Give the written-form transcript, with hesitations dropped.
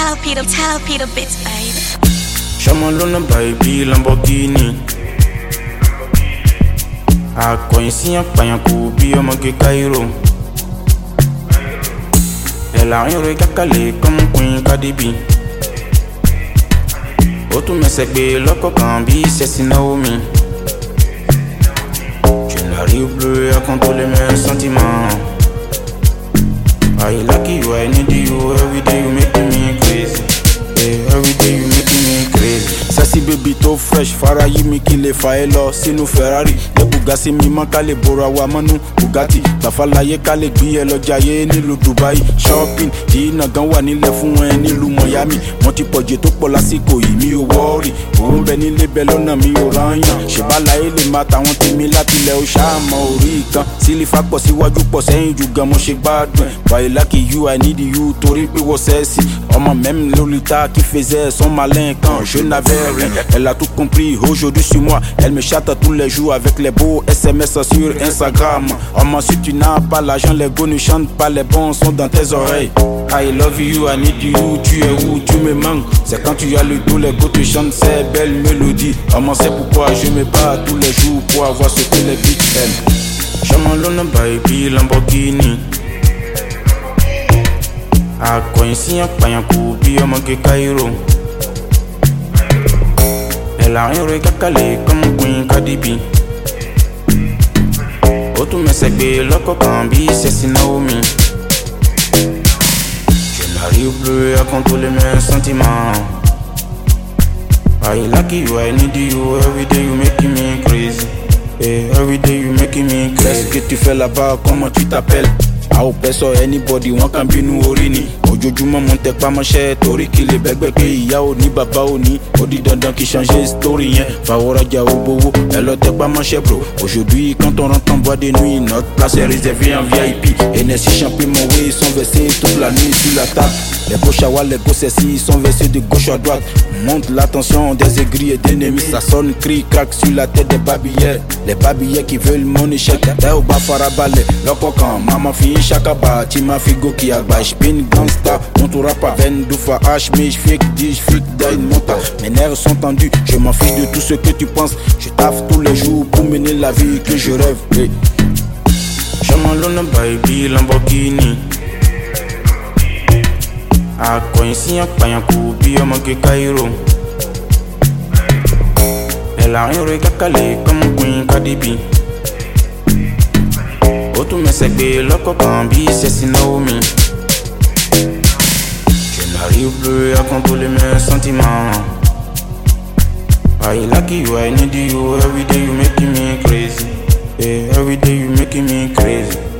tell Peter bits, baby. Shamalona baby Lamborghini. Akọ̀yìnsí àpàyànkù bí ọmọge Cairo. Elle a rien recalé comme Queen Cardi B. Ó tún mẹsẹ̀ gbé lọ́kọ̀ kan bí Ceci Naomi. Je n'arrive plus à contrôler mes sentiments. I like you, I need you, every day you making me crazy. Yeah, every day you making me crazy. Sassy baby to fresh, Farayi mi kile faelo, sinu Ferrari. Le Bugatti mi man kale bora wa manu Bugatti. Tafalaye kale gbiye lo jaye nílùú Dubai. Shopping, ina gan wà nílẹ̀ fún ẹ nílùú Miami. Wọ́n ti pọ̀jẹ̀ tó pọ̀ lásìkò yìí mi ò worry. Òun bẹ nílé bẹ lọ́nà mi ò rányàn. Ṣèbálayé lè máa tàwọn tèmi láti ilẹ̀ ó ṣáàmọ̀ orí kan. Sílífà pọ̀ síwájú pọ̀ sẹ́yìn jù gan mo ṣe gbádùn ẹ̀. But I like you, I need you torí pé wọ́n sẹ́ẹ̀sì. Ọmọ mẹ́mi lórí ta qui faisait son malin quand je n'avais rien. Elle a tout compris, aujourd'hui sur moi. Elle me chatte tous les jours avec les beaux SMS sur Instagram. Oh si tu n'as pas l'argent, les go ne chantent pas, les bons sont dans tes oreilles. I love you, I need you, tu es où, tu me manques. C'est quand tu as le dos, les go te chantent ces belles mélodies. Oh c'est pourquoi je me bats tous les jours pour avoir ce que les bitches aiment. Shamalona baby Lamborghini. Akọ̀yìnsí àpàyànkù bí ọmọge Cairo. Elle a rien recalé comme Queen Cardi B. Ó tún mẹsẹ̀ gbé lọ́kọ̀ kan bí Ceci Naomi. Je n'arrive plus à contrôler mes sentiments. I like you, I need you, every day you making me crazy. Yeah, every day you making me crazy. Qu'est-ce que tu fais là-bas, comment tu t'appelles? A ò pẹ́ sọ anybody wọ́n kàn bínú orí ni. Ojoojúmọ́ mo ń tẹpá mọ́ṣẹ́ torí kí lè bẹ́gbẹ́ pé ìyá ò ní bàbá ò ní. Ó di dandan kí changer story yẹn. Fàwọ́rajà ò gbowó, ẹ lọ tẹpá mọ́ṣẹ́ bro. Aujourd'hui quand on rentre en boîte de nuit, notre place est réservée en VIP. Hennessy, Champagne, mon way sont versés toute la nuit sur la table. Les gauches chawa, les gauches ceci sont versés de gauche à droite. Monte l'attention des aigris et d'ennemis. Ça sonne, crie, craque sur la tête des babillets. Les babillets qui veulent mon échec. T'es au bas farabale, l'okokan, maman fille Chakaba, Tima Figo qui a bâche, Bin Gangsta, mon tour rap à Vendoufa, H, mais j'fique, j'fique, d'aïn monta. Mes nerfs sont tendus, je m'en fiche de tout ce que tu penses. Je taffe tous les jours pour mener la vie que je rêve. Hey. Shamalona baby Lamborghini. Akọ̀yìnsí àpàyànkù bí ọmọge Cairo. Elle a rien recalé comme Queen Cardi B. Ó tún mẹsẹ̀ gbé lọ́kọ̀ kan bí Ceci Naomi. Je n'arrive plus à contrôler mes sentiments. I like you, I need you, every day you making me crazy. Yeah, every day you making me crazy.